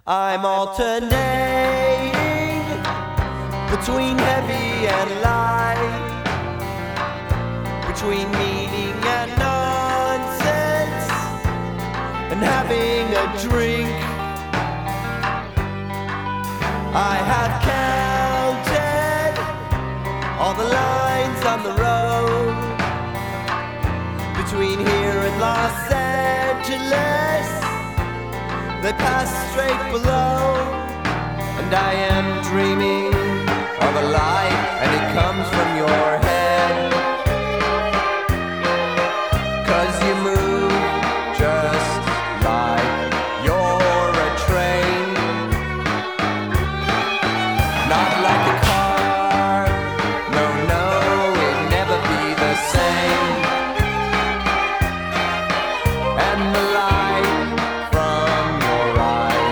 I'm alternating between heavy and light, between meaning and nonsense, and having a drink. I have counted all the lines on the road between here and Los Angeles. They pass straight below, and I am dreaming of a light, and it comes from